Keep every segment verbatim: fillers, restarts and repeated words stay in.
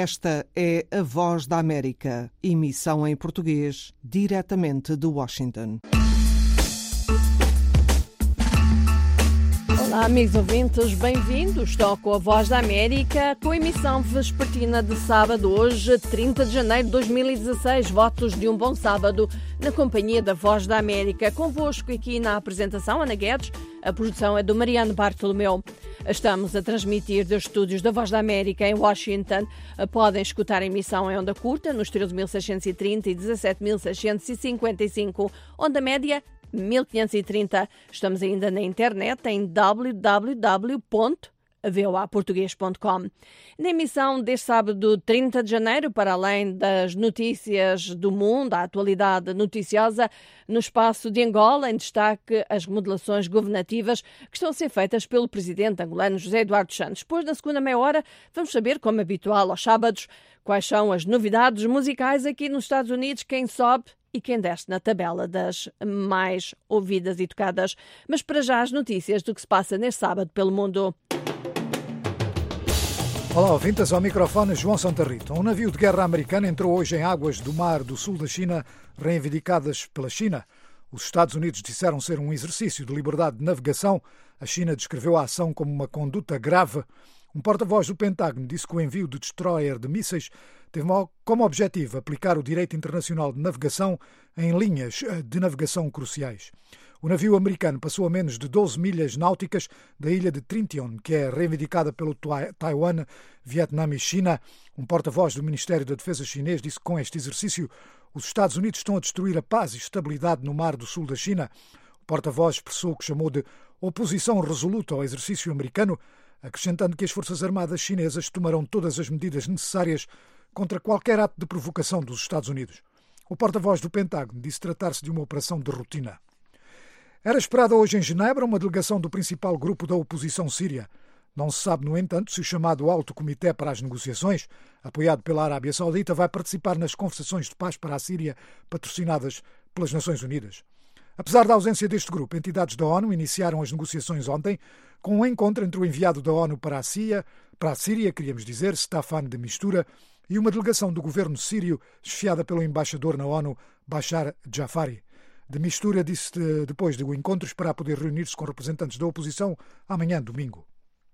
Esta é a Voz da América, emissão em português, diretamente de Washington. Olá, amigos ouvintes, bem-vindos. Estou com a Voz da América, com a emissão vespertina de sábado, hoje, trinta de janeiro de dois mil e dezasseis. Votos de um bom sábado na companhia da Voz da América. Convosco aqui na apresentação, Ana Guedes. A produção é do Mariano Bartolomeu. Estamos a transmitir dos estúdios da Voz da América em Washington. Podem escutar a emissão em onda curta, nos treze mil seiscentos e trinta e dezassete mil seiscentos e cinquenta e cinco. Onda média, mil quinhentos e trinta. Estamos ainda na internet em w w w ponto voa português ponto com. Na emissão deste sábado, trinta de janeiro, para além das notícias do mundo, a atualidade noticiosa, no espaço de Angola, em destaque as remodelações governativas que estão a ser feitas pelo presidente angolano José Eduardo Santos. Depois, na segunda meia hora, vamos saber, como habitual aos sábados, quais são as novidades musicais aqui nos Estados Unidos, quem sobe e quem desce na tabela das mais ouvidas e tocadas. Mas para já as notícias do que se passa neste sábado pelo mundo. Olá, ouvintes, ao microfone João Santa Rita. Um navio de guerra americano entrou hoje em águas do mar do sul da China, reivindicadas pela China. Os Estados Unidos disseram ser um exercício de liberdade de navegação. A China descreveu a ação como uma conduta grave. Um porta-voz do Pentágono disse que o envio de destroyer de mísseis teve como objetivo aplicar o direito internacional de navegação em linhas de navegação cruciais. O navio americano passou a menos de doze milhas náuticas da ilha de Trintian, que é reivindicada pelo Taiwan, Vietnã e China. Um porta-voz do Ministério da Defesa chinês disse que com este exercício os Estados Unidos estão a destruir a paz e estabilidade no mar do sul da China. O porta-voz expressou o que chamou de oposição resoluta ao exercício americano, acrescentando que as Forças Armadas chinesas tomarão todas as medidas necessárias contra qualquer ato de provocação dos Estados Unidos. O porta-voz do Pentágono disse tratar-se de uma operação de rotina. Era esperada hoje em Genebra uma delegação do principal grupo da oposição síria. Não se sabe, no entanto, se o chamado Alto Comitê para as Negociações, apoiado pela Arábia Saudita, vai participar nas conversações de paz para a Síria patrocinadas pelas Nações Unidas. Apesar da ausência deste grupo, entidades da ONU iniciaram as negociações ontem com um encontro entre o enviado da ONU para a Síria, para a Síria, queríamos dizer, Staffan de Mistura, e uma delegação do governo sírio, chefiada pelo embaixador na ONU, Bashar Jafari. De Mistura disse depois do encontro esperar poder reunir-se com representantes da oposição amanhã, domingo.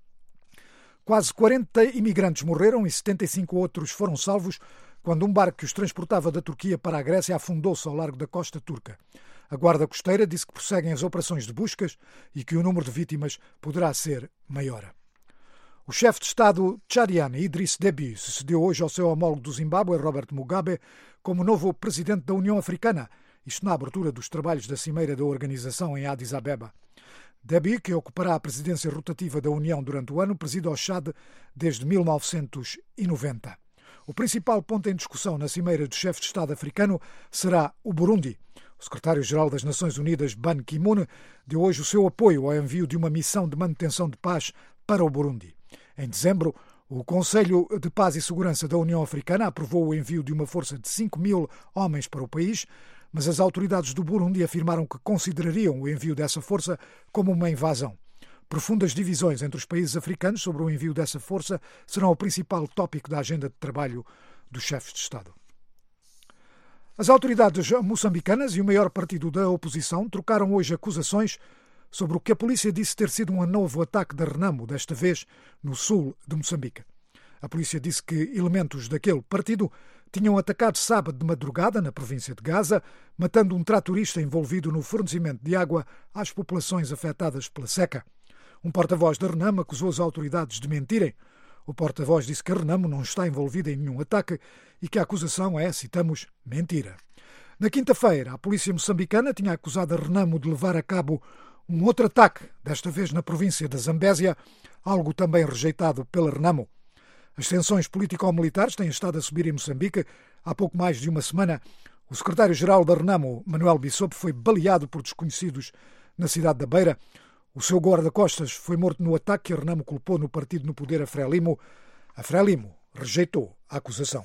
Quase quarenta imigrantes morreram e setenta e cinco outros foram salvos quando um barco que os transportava da Turquia para a Grécia afundou-se ao largo da costa turca. A Guarda Costeira disse que prosseguem as operações de buscas e que o número de vítimas poderá ser maior. O chefe de Estado tchadiano Idriss Déby sucedeu hoje ao seu homólogo do Zimbábue, Robert Mugabe, como novo presidente da União Africana, isto na abertura dos trabalhos da cimeira da organização em Addis Abeba. Déby, que ocupará a presidência rotativa da União durante o ano, preside ao Chad desde mil novecentos e noventa. O principal ponto em discussão na cimeira do chefe de Estado africano será o Burundi. O secretário-geral das Nações Unidas, Ban Ki-moon, deu hoje o seu apoio ao envio de uma missão de manutenção de paz para o Burundi. Em dezembro, o Conselho de Paz e Segurança da União Africana aprovou o envio de uma força de cinco mil homens para o país, mas as autoridades do Burundi afirmaram que considerariam o envio dessa força como uma invasão. Profundas divisões entre os países africanos sobre o envio dessa força serão o principal tópico da agenda de trabalho dos chefes de Estado. As autoridades moçambicanas e o maior partido da oposição trocaram hoje acusações sobre o que a polícia disse ter sido um novo ataque da Renamo, desta vez no sul de Moçambique. A polícia disse que elementos daquele partido tinham atacado sábado de madrugada na província de Gaza, matando um tratorista envolvido no fornecimento de água às populações afetadas pela seca. Um porta-voz da Renamo acusou as autoridades de mentirem. O porta-voz disse que a Renamo não está envolvida em nenhum ataque e que a acusação é, citamos, mentira. Na quinta-feira, a polícia moçambicana tinha acusado a Renamo de levar a cabo um outro ataque, desta vez na província da Zambésia, algo também rejeitado pela Renamo. As tensões político-militares têm estado a subir em Moçambique. Há pouco mais de uma semana, o secretário-geral da Renamo, Manuel Bissopo, foi baleado por desconhecidos na cidade da Beira. O seu guarda-costas foi morto no ataque que a Renamo culpou no partido no poder a Frelimo. A Frelimo rejeitou a acusação.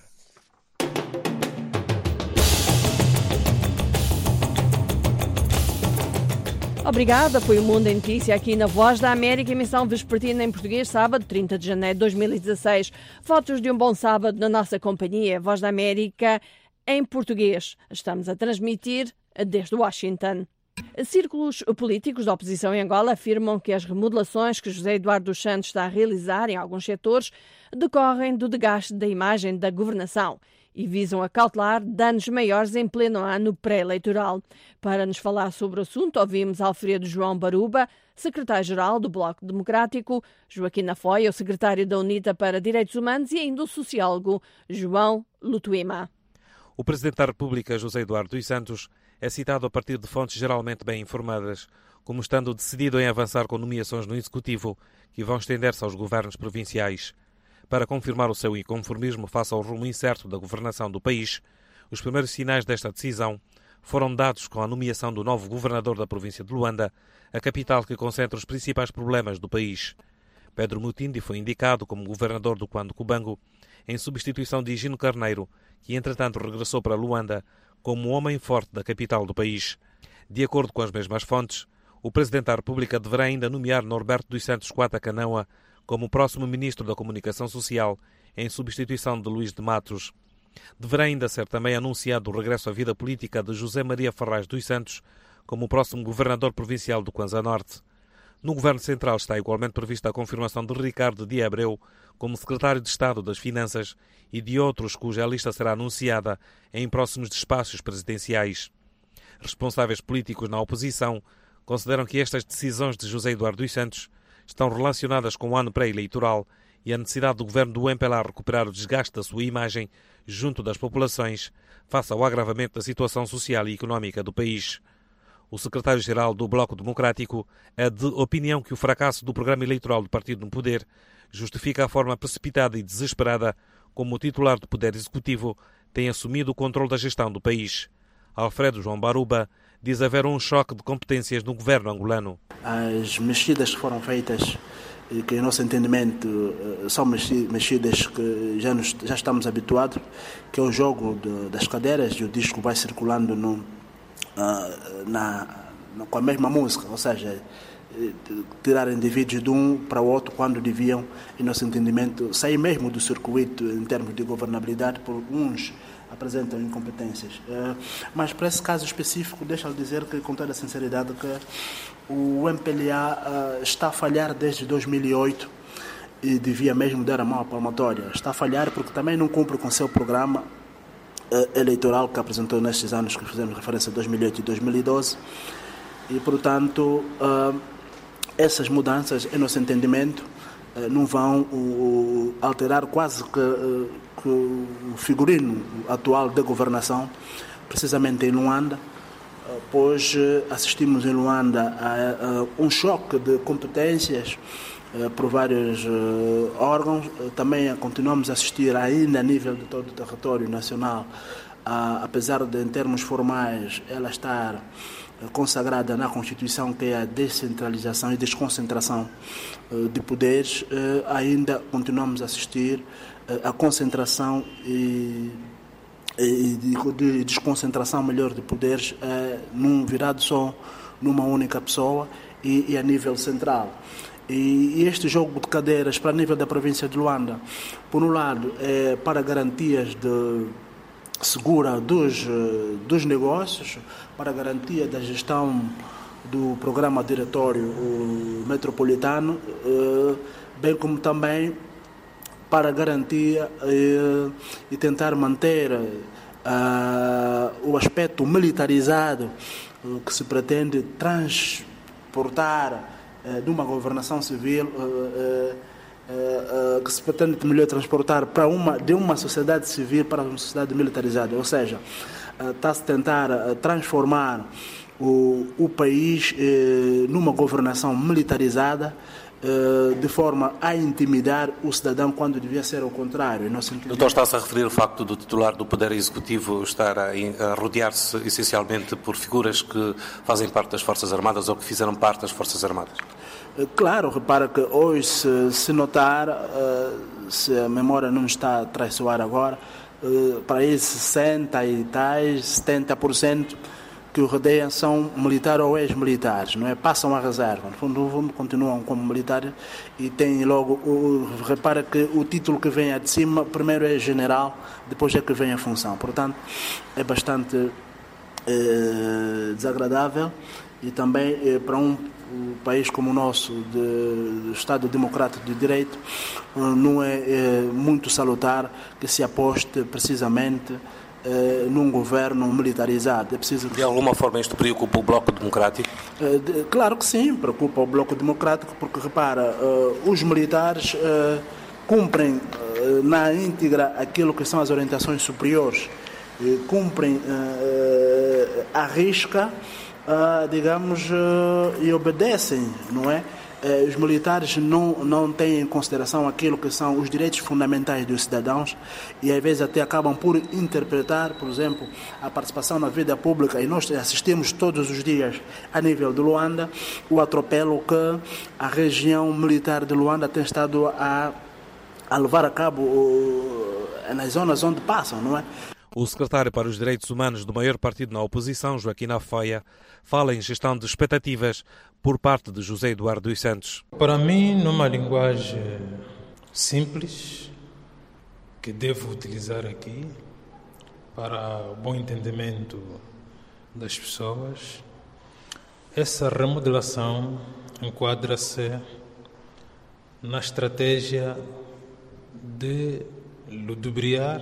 Obrigada, foi o Mundo em Notícia aqui na Voz da América, emissão vespertina em português, sábado, trinta de janeiro de dois mil e dezasseis. Fotos de um bom sábado na nossa companhia, Voz da América em português. Estamos a transmitir desde Washington. Círculos políticos da oposição em Angola afirmam que as remodelações que José Eduardo dos Santos está a realizar em alguns setores decorrem do desgaste da imagem da governação e visam acautelar danos maiores em pleno ano pré-eleitoral. Para nos falar sobre o assunto, ouvimos Alfredo João Baruba, secretário-geral do Bloco Democrático, Joaquim Afoia, o secretário da UNITA para Direitos Humanos e ainda o sociólogo João Lutuima. O Presidente da República, José Eduardo dos Santos, é citado a partir de fontes geralmente bem informadas, como estando decidido em avançar com nomeações no Executivo que vão estender-se aos governos provinciais. Para confirmar o seu inconformismo face ao rumo incerto da governação do país, os primeiros sinais desta decisão foram dados com a nomeação do novo governador da província de Luanda, a capital que concentra os principais problemas do país. Pedro Mutindi foi indicado como governador do Cuando Cubango, em substituição de Higino Carneiro, que entretanto regressou para Luanda como homem forte da capital do país. De acordo com as mesmas fontes, o Presidente da República deverá ainda nomear Norberto dos Santos Quata Canoa como próximo Ministro da Comunicação Social, em substituição de Luís de Matos. Deverá ainda ser também anunciado o regresso à vida política de José Maria Ferraz dos Santos como próximo Governador Provincial do Kwanza Norte. No Governo Central está igualmente prevista a confirmação de Ricardo de Abreu como Secretário de Estado das Finanças e de outros cuja lista será anunciada em próximos despachos presidenciais. Responsáveis políticos na oposição consideram que estas decisões de José Eduardo dos Santos estão relacionadas com o ano pré-eleitoral e a necessidade do governo do M P L A recuperar o desgaste da sua imagem junto das populações face ao agravamento da situação social e económica do país. O secretário-geral do Bloco Democrático é de opinião que o fracasso do programa eleitoral do partido no poder justifica a forma precipitada e desesperada como o titular do Poder Executivo tem assumido o controle da gestão do país. Alfredo João Baruba diz haver um choque de competências no governo angolano. As mexidas que foram feitas, que em nosso entendimento são mexidas que já, nos, já estamos habituados, que é o jogo de, das cadeiras e o disco vai circulando no, na, na, com a mesma música, ou seja, tirar indivíduos de um para o outro quando deviam, em nosso entendimento, sair mesmo do circuito em termos de governabilidade, por uns apresentam incompetências. Mas para esse caso específico, deixa-me dizer que, com toda a sinceridade, que o M P L A está a falhar desde dois mil e oito e devia mesmo dar a mão à palmatória. Está a falhar porque também não cumpre com o seu programa eleitoral que apresentou nestes anos que fizemos referência a dois mil e oito e dois mil e doze e, portanto, essas mudanças, em nosso entendimento, não vão alterar quase que, que o figurino atual da governação, precisamente em Luanda, pois assistimos em Luanda a, a um choque de competências por vários órgãos. Também continuamos a assistir ainda a nível de todo o território nacional, a, apesar de, em termos formais, ela estar consagrada na Constituição, que é a descentralização e desconcentração de poderes, ainda continuamos a assistir a concentração e, e de desconcentração, melhor, de poderes num virado só numa única pessoa e, e a nível central. E, e este jogo de cadeiras para nível da província de Luanda, por um lado, é para garantias de segura dos, dos negócios, para a garantia da gestão do programa diretório metropolitano, bem como também para a garantia e tentar manter o aspecto militarizado que se pretende transportar de uma governação civil, Uh, uh, que se pretende melhor transportar para uma, de uma sociedade civil para uma sociedade militarizada, ou seja, uh, está-se a tentar uh, transformar o, o país uh, numa governação militarizada, uh, de forma a intimidar o cidadão, quando devia ser ao contrário. Doutor, está-se a referir ao facto do titular do Poder Executivo estar a, a rodear-se essencialmente por figuras que fazem parte das Forças Armadas ou que fizeram parte das Forças Armadas? Claro, repara que hoje, se, se notar, se a memória não está a traiçoar agora, para esses sessenta e tais, setenta por cento que o rodeiam são militares ou ex-militares, não é? Passam à reserva, no fundo, no fundo continuam como militares e têm logo, o, repara que o título que vem de cima, primeiro é general, depois é que vem a função, portanto é bastante eh, desagradável e também eh, para um um país como o nosso, de, de Estado Democrático de Direito, não é, é muito salutar que se aposte precisamente é, num governo militarizado. É preciso que... De alguma forma isto preocupa o Bloco Democrático? É, de, claro que sim, preocupa o Bloco Democrático, porque, repara, é, os militares é, cumprem é, na íntegra aquilo que são as orientações superiores, é, cumprem é, à risca, Uh, digamos, uh, e obedecem, não é? Uh, os militares não, não têm em consideração aquilo que são os direitos fundamentais dos cidadãos e às vezes até acabam por interpretar, por exemplo, a participação na vida pública, e nós assistimos todos os dias a nível de Luanda o atropelo que a região militar de Luanda tem estado a, a levar a cabo uh, nas zonas onde passam, não é? O secretário para os Direitos Humanos do maior partido na oposição, Joaquim Afoia, fala em gestão de expectativas por parte de José Eduardo dos Santos. Para mim, numa linguagem simples, que devo utilizar aqui para o bom entendimento das pessoas, essa remodelação enquadra-se na estratégia de ludibriar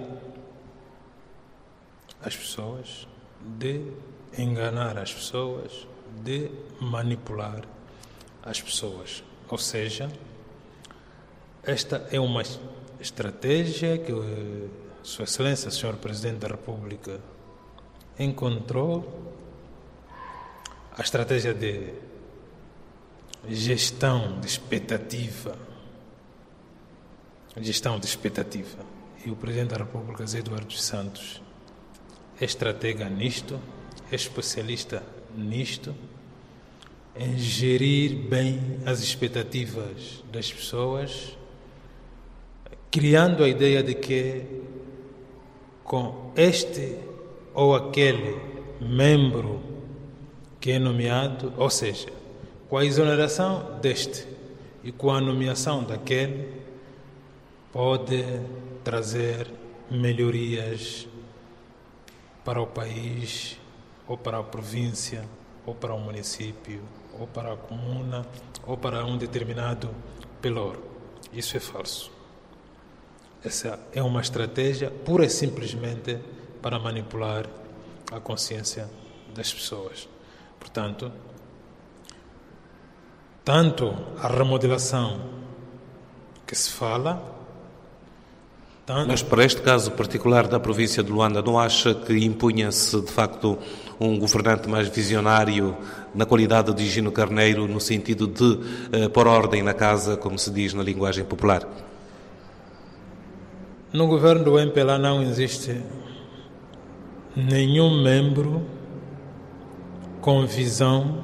as pessoas, de enganar as pessoas, de manipular as pessoas. Ou seja, esta é uma estratégia que Sua Excelência, senhor Presidente da República, encontrou, a estratégia de gestão de expectativa, gestão de expectativa, e o Presidente da República, José Eduardo dos Santos, é estratega nisto, é especialista nisto, em gerir bem as expectativas das pessoas, criando a ideia de que com este ou aquele membro que é nomeado, ou seja, com a exoneração deste e com a nomeação daquele, pode trazer melhorias para o país, ou para a província, ou para o município, ou para a comuna, ou para um determinado pelor. Isso é falso. Essa é uma estratégia pura e simplesmente para manipular a consciência das pessoas. Portanto, tanto a remodelação que se fala, Mas para este caso particular da província de Luanda, não acha que impunha-se de facto um governante mais visionário na qualidade de Higino Carneiro, no sentido de uh, pôr ordem na casa, como se diz na linguagem popular? No governo do M P L A não existe nenhum membro com visão,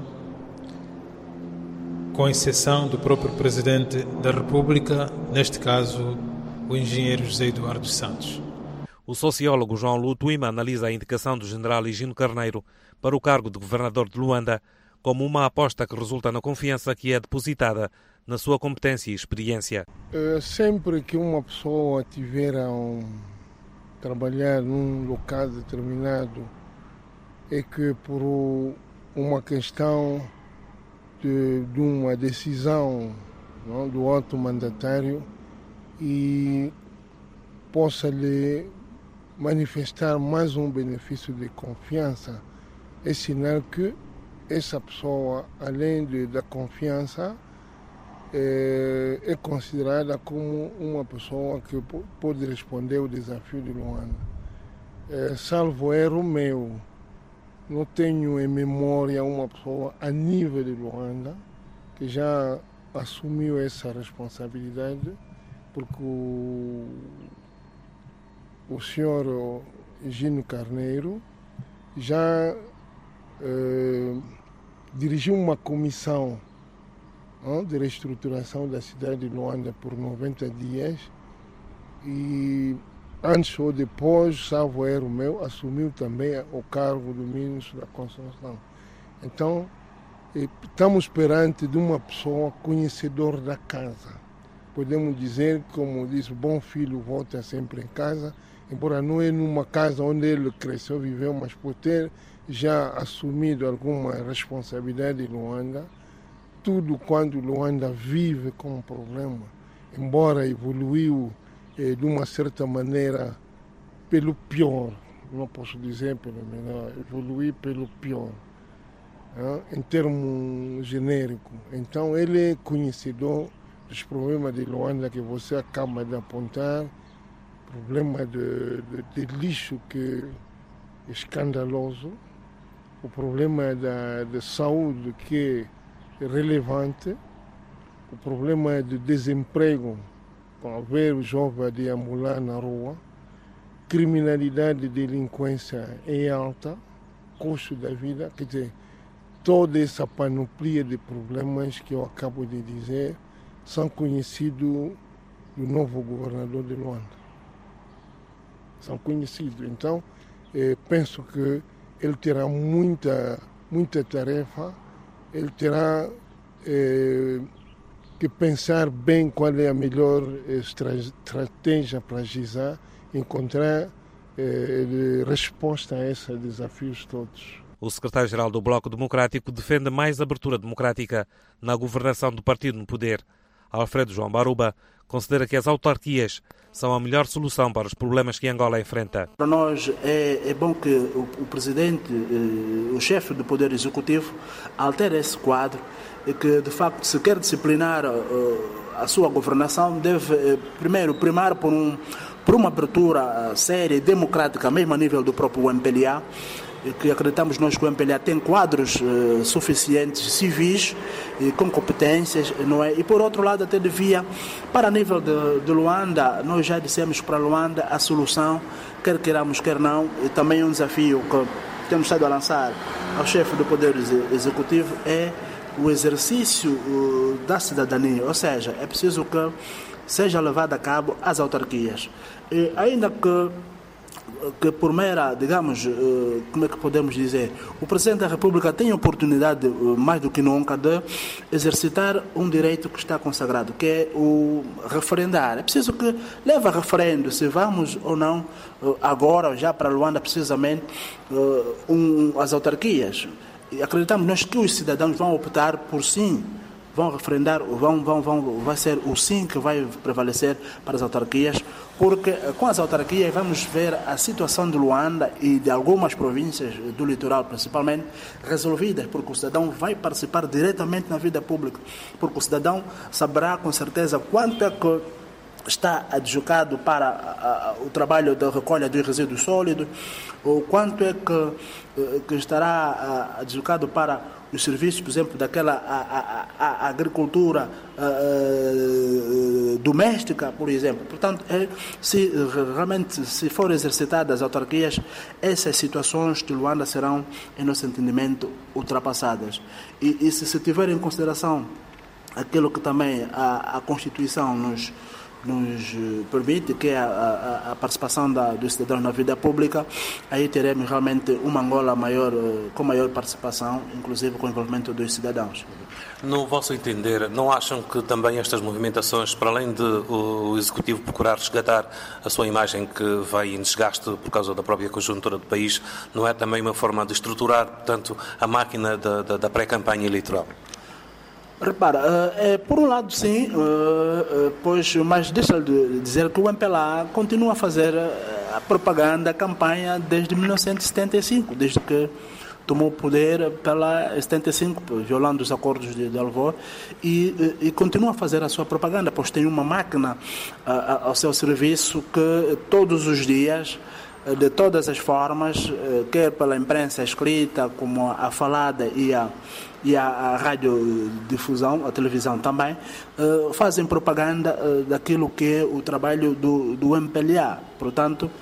com exceção do próprio Presidente da República, neste caso o engenheiro José Eduardo dos Santos. O sociólogo João Lutuima analisa a indicação do general Higino Carneiro para o cargo de governador de Luanda como uma aposta que resulta na confiança que é depositada na sua competência e experiência. Sempre que uma pessoa tiver a um, trabalhar num local determinado, é que por uma questão de, de uma decisão, não, do alto mandatário, e possa lhe manifestar mais um benefício de confiança, é sinal que essa pessoa, além de, da confiança, é, é considerada como uma pessoa que pode responder ao desafio de Luanda. É, salvo erro meu, não tenho em memória uma pessoa a nível de Luanda que já assumiu essa responsabilidade, porque o, o senhor Higino Carneiro já eh, dirigiu uma comissão hein, de reestruturação da cidade de Luanda por noventa dias e antes ou depois, salvo erro meu, assumiu também o cargo do ministro da Construção. Então, estamos perante de uma pessoa conhecedora da casa. Podemos dizer, como diz, bom filho volta sempre em casa, embora não é numa casa onde ele cresceu, viveu, mas por ter já assumido alguma responsabilidade em Luanda, tudo quando Luanda vive como problema, embora evoluiu eh, de uma certa maneira pelo pior, não posso dizer pelo melhor, evoluiu pelo pior, hein, em termos genéricos. Então ele é conhecedor dos problemas de Luanda que você acaba de apontar, problema de, de, de lixo que é escandaloso, o problema da de saúde que é relevante, o problema de desemprego, com ver o jovem deambular na rua, criminalidade e delinquência é alta, custo da vida, quer dizer, toda essa panoplia de problemas que eu acabo de dizer são conhecidos do novo governador de Luanda. São conhecidos. Então, eh, penso que ele terá muita, muita tarefa, ele terá eh, que pensar bem qual é a melhor estratégia para agir, encontrar eh, resposta a esses desafios todos. O secretário-geral do Bloco Democrático defende mais abertura democrática na governação do partido no poder. Alfredo João Baruba considera que as autarquias são a melhor solução para os problemas que Angola enfrenta. Para nós é, é bom que o, o presidente, eh, o chefe do Poder Executivo, altere esse quadro e que, de facto, se quer disciplinar eh, a sua governação, deve eh, primeiro primar por, um, por uma abertura séria e democrática, mesmo a nível do próprio M P L A, que acreditamos nós que o M P L A tem quadros uh, suficientes, civis, e com competências, não é? E por outro lado até devia, para nível de, de Luanda, nós já dissemos para Luanda a solução, quer queiramos, quer não, e também um desafio que temos estado a lançar ao chefe do Poder Executivo é o exercício uh, da cidadania, ou seja, é preciso que seja levado a cabo as autarquias. E ainda que que por mera, digamos, como é que podemos dizer, o Presidente da República tem a oportunidade, mais do que nunca, de exercitar um direito que está consagrado, que é o referendar. É preciso que leve a referendo se vamos ou não, agora, já para Luanda, precisamente, um, as autarquias. E acreditamos nós que os cidadãos vão optar por sim, vão referendar, vão, vão, vão, vai ser o sim que vai prevalecer para as autarquias, porque com as autarquias vamos ver a situação de Luanda e de algumas províncias do litoral principalmente resolvidas, porque o cidadão vai participar diretamente na vida pública, porque o cidadão saberá com certeza quanto é que está adjudicado para a, a, o trabalho da recolha dos resíduos sólidos, ou quanto é que, que estará adjudicado para os serviços, por exemplo, daquela a, a, a agricultura a, a, doméstica, por exemplo. Portanto, é, se realmente se for exercitadas as autarquias, essas situações de Luanda serão, em nosso entendimento, ultrapassadas. E, e se se tiver em consideração aquilo que também a, a Constituição nos nos permite, que é a, a, a participação da, dos cidadãos na vida pública, aí teremos realmente uma Angola maior, com maior participação, inclusive com o envolvimento dos cidadãos. No vosso entender, não acham que também estas movimentações, para além de o Executivo procurar resgatar a sua imagem que vai em desgaste por causa da própria conjuntura do país, não é também uma forma de estruturar, portanto, a máquina da, da, da pré-campanha eleitoral? Repara, é, por um lado sim, pois, mas deixa de dizer que o M P L A continua a fazer a propaganda, a campanha desde mil novecentos e setenta e cinco, desde que tomou o poder pela setenta e cinco, violando os acordos de, de Alvor, e, e continua a fazer a sua propaganda, pois tem uma máquina a, a, ao seu serviço que todos os dias, de todas as formas, quer pela imprensa escrita, como a falada e a, e a, a radiodifusão, a televisão também, fazem propaganda daquilo que é o trabalho do, do M P L A. Portanto,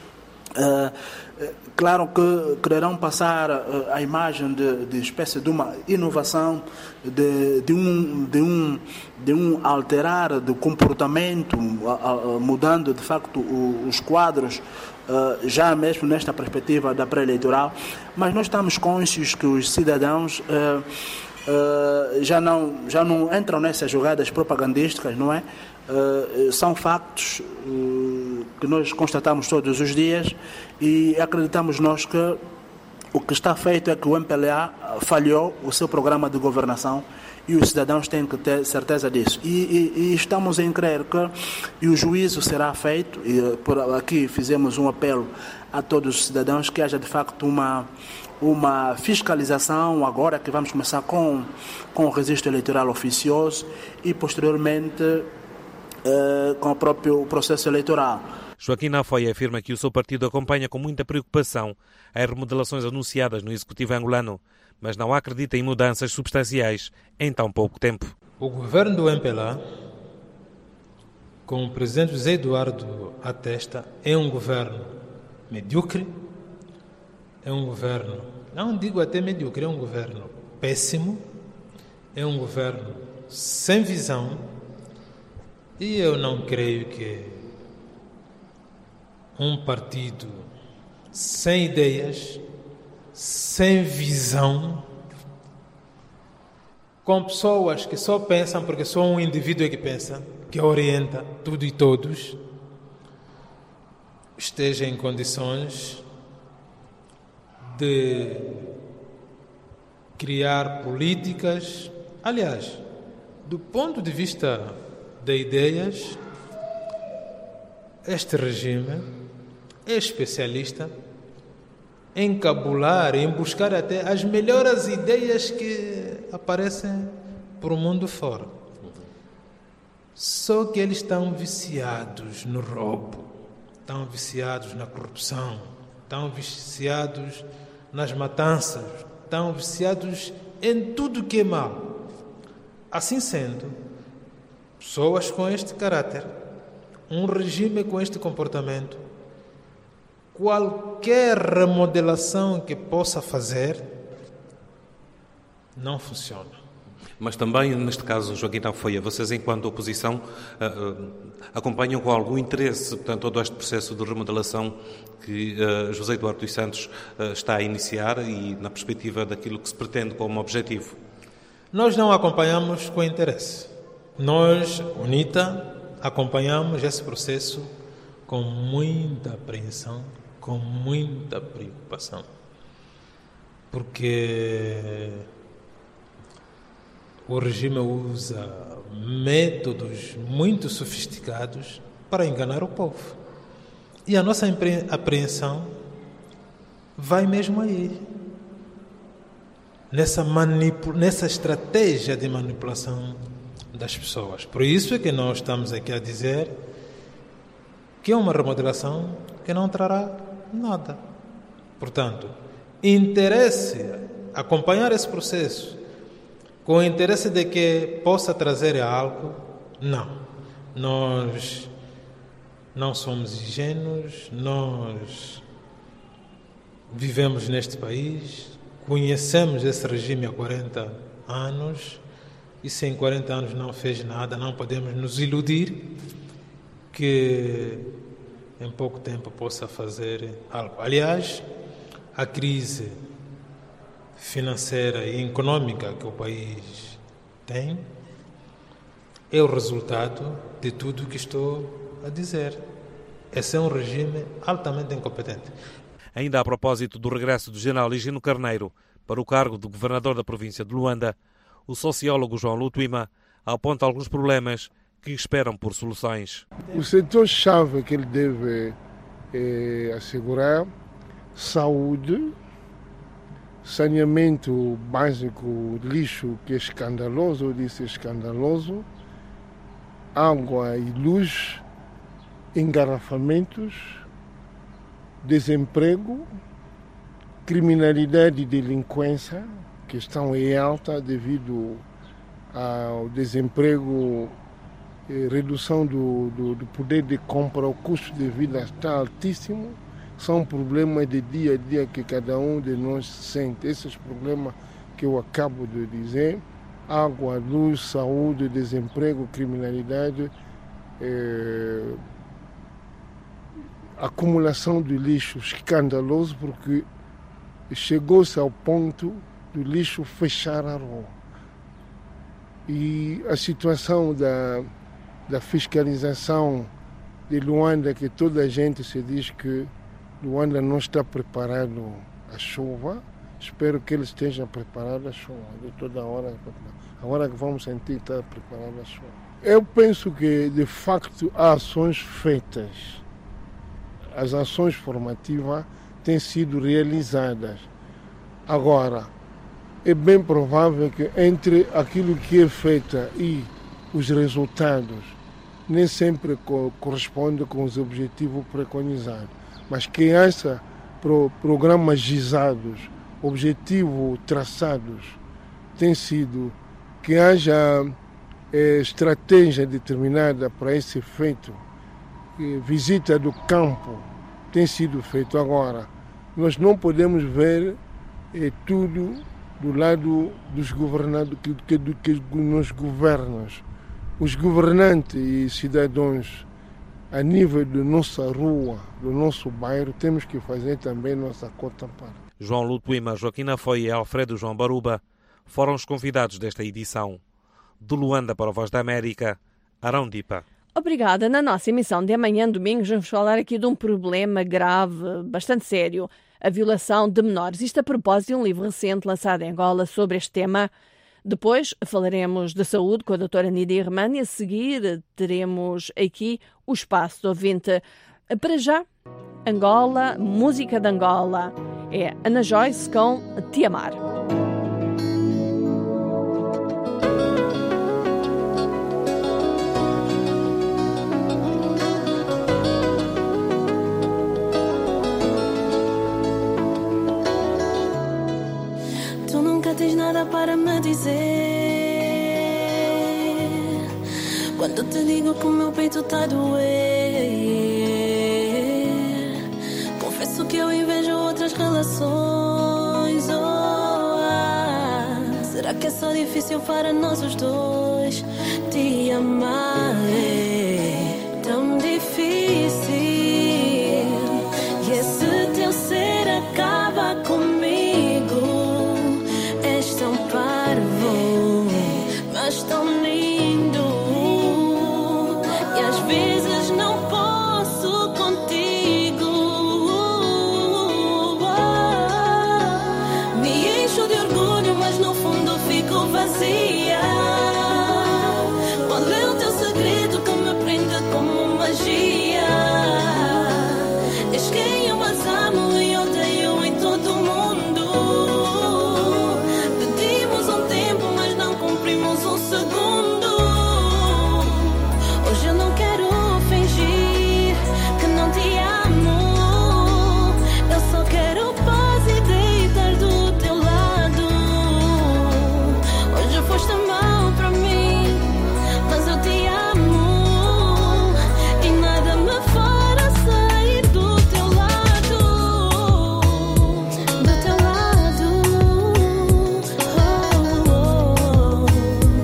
Uh, claro que quererão passar uh, a imagem de, de espécie de uma inovação, de, de, um, de, um, de um alterar de comportamento, uh, uh, mudando de facto o, os quadros, uh, já mesmo nesta perspectiva da pré-eleitoral, mas nós estamos conscientes que os cidadãos uh, uh, já, não, já não entram nessas jogadas propagandísticas, não é? Uh, são factos uh, que nós constatamos todos os dias e acreditamos nós que o que está feito é que o M P L A falhou o seu programa de governação e os cidadãos têm que ter certeza disso. E, e, e estamos em crer que e o juízo será feito, e por aqui fizemos um apelo a todos os cidadãos que haja de facto uma, uma fiscalização agora que vamos começar com, com o registro eleitoral oficioso e posteriormente Uh, com o próprio processo eleitoral. Joaquim Afoy afirma que o seu partido acompanha com muita preocupação as remodelações anunciadas no Executivo angolano, mas não acredita em mudanças substanciais em tão pouco tempo. O governo do M P L A, com o presidente José Eduardo à testa, é um governo medíocre, é um governo, não digo até medíocre, é um governo péssimo, é um governo sem visão. E eu não creio que um partido sem ideias, sem visão, com pessoas que só pensam porque só um indivíduo é que pensa, que orienta tudo e todos, esteja em condições de criar políticas. Aliás, do ponto de vista de ideias, este regime é especialista em cabular, em buscar até as melhores ideias que aparecem para o mundo fora. Só que eles estão viciados no roubo, estão viciados na corrupção, estão viciados nas matanças, estão viciados em tudo que é mal. Assim sendo, pessoas com este caráter, um regime com este comportamento, qualquer remodelação que possa fazer, não funciona. Mas também, neste caso, Joaquim Afoy, vocês, enquanto oposição, acompanham com algum interesse, portanto, todo este processo de remodelação que José Eduardo dos Santos está a iniciar e na perspectiva daquilo que se pretende como objetivo? Nós não acompanhamos com interesse. Nós, UNITA, acompanhamos esse processo com muita apreensão, com muita preocupação, porque o regime usa métodos muito sofisticados para enganar o povo. E a nossa apreensão vai mesmo aí, nessa, manipula- nessa estratégia de manipulação das pessoas. Por isso é que nós estamos aqui a dizer que é uma remodelação que não trará nada. Portanto, interesse acompanhar esse processo com o interesse de que possa trazer algo, não. Nós não somos ingênuos, nós vivemos neste país, conhecemos esse regime há quarenta anos, e se em quarenta anos não fez nada, não podemos nos iludir que em pouco tempo possa fazer algo. Aliás, a crise financeira e econômica que o país tem é o resultado de tudo o que estou a dizer. Esse é um regime altamente incompetente. Ainda a propósito do regresso do general Higino Carneiro para o cargo de governador da província de Luanda, o sociólogo João Lutuima aponta alguns problemas que esperam por soluções. O setor-chave que ele deve é, assegurar: saúde, saneamento básico, lixo, que é escandaloso, eu disse escandaloso, água e luz, engarrafamentos, desemprego, criminalidade e delinquência, que estão em alta devido ao desemprego, redução do, do, do poder de compra, o custo de vida está altíssimo, são problemas de dia a dia que cada um de nós sente. Esses problemas que eu acabo de dizer, água, luz, saúde, desemprego, criminalidade, eh, acumulação de lixo escandaloso, porque chegou-se ao ponto do lixo fechar a rua. E a situação da, da fiscalização de Luanda, que toda a gente se diz que Luanda não está preparado à chuva, espero que eles estejam preparados à chuva, de toda hora. Agora que vamos sentir que está preparado à chuva. Eu penso que, de facto, há ações feitas. As ações formativas têm sido realizadas. Agora, é bem provável que entre aquilo que é feito e os resultados nem sempre co- corresponde com os objetivos preconizados. Mas que haja pro, programas gizados, objetivos traçados, tem sido que haja eh, estratégia determinada para esse efeito, eh, visita do campo tem sido feito. Agora, nós não podemos ver eh, tudo do lado dos governantes que, que, que nos governam. Os governantes e cidadãos, a nível da nossa rua, do nosso bairro, temos que fazer também nossa cota parte. João Lutuima, Joaquina Foi e Alfredo João Baruba foram os convidados desta edição. De Luanda para a Voz da América, Arão Dipa. Obrigada. Na nossa emissão de amanhã, domingo, vamos falar aqui de um problema grave, bastante sério, a violação de menores. Isto a propósito de um livro recente lançado em Angola sobre este tema. Depois falaremos de saúde com a doutora Nidia Hermani e a seguir teremos aqui o Espaço do Ouvinte. Para já, Angola, música de Angola. É Ana Joyce com Te Amar. Tu nunca tens nada para me dizer. Quando te digo que o meu peito tá a doer, confesso que eu invejo outras relações. Oh, ah, será que é só difícil para nós os dois? Te amar é tão difícil, e esse teu ser acaba comigo. És tão parvo, mas tão lindo, e às vezes não posso contigo. Me encho de orgulho, mas no fundo fico vazia. Qual é o teu segredo que me prende como magia? És quem eu mais amo e odeio em todo o mundo. Um segundo. Hoje eu não quero fingir que não te amo. Eu só quero paz e deitar do teu lado. Hoje foste mal para mim, mas eu te amo e nada me fará sair do teu lado. Do teu lado. Oh, oh, oh.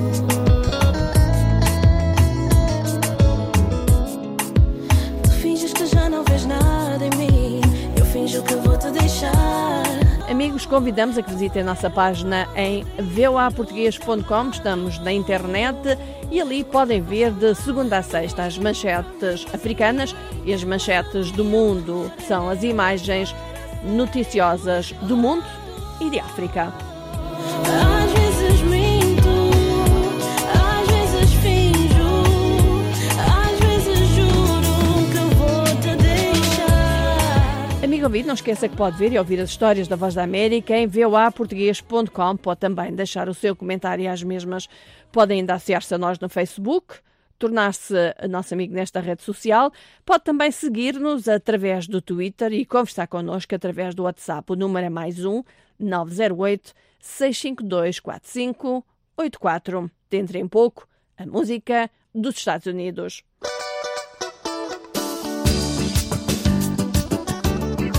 Que vou te deixar. Amigos, convidamos a que visitem a nossa página em v o a português ponto com. Estamos na internet e ali podem ver de segunda a sexta as manchetes africanas e as manchetes do mundo. São as imagens noticiosas do mundo e de África. Às vezes minto, às vezes finjo, às vezes juro que vou te deixar. Amigo ouvinte, não esqueça que pode ver e ouvir as histórias da Voz da América em v o a português ponto com. Pode também deixar o seu comentário às mesmas. Podem ainda associar-se a nós no Facebook, tornar-se nosso amigo nesta rede social. Pode também seguir-nos através do Twitter e conversar connosco através do WhatsApp. O número é mais um nove zero oito, seis cinco dois, quatro cinco oito quatro. Dentro em pouco, a música dos Estados Unidos.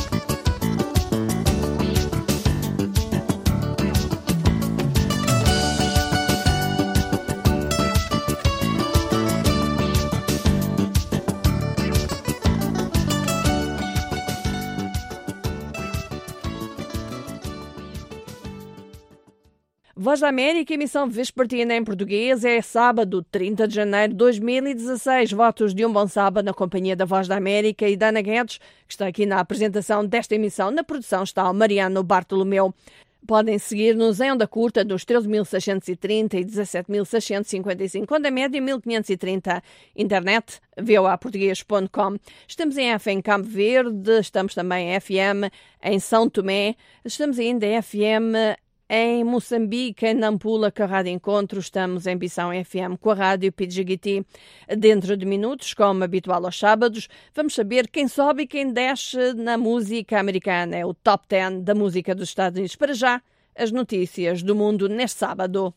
Voz da América, emissão vespertina em português, é sábado, trinta de janeiro de dois mil e dezasseis. Votos de um bom sábado na companhia da Voz da América e da Ana Guedes, que está aqui na apresentação desta emissão. Na produção está o Mariano Bartolomeu. Podem seguir-nos em onda curta dos treze mil seiscentos e trinta e dezassete mil seiscentos e cinquenta e cinco, onda média mil quinhentos e trinta. Internet, v o a português ponto com. Estamos em F em Cabo Verde, estamos também em F M em São Tomé, estamos ainda em F M em Moçambique, em Nampula, com a Rádio Encontro. Estamos em Bissau F M com a Rádio Pidjigiti. Dentro de minutos, como habitual aos sábados, vamos saber quem sobe e quem desce na música americana. É o Top dez da música dos Estados Unidos. Para já, as notícias do mundo neste sábado.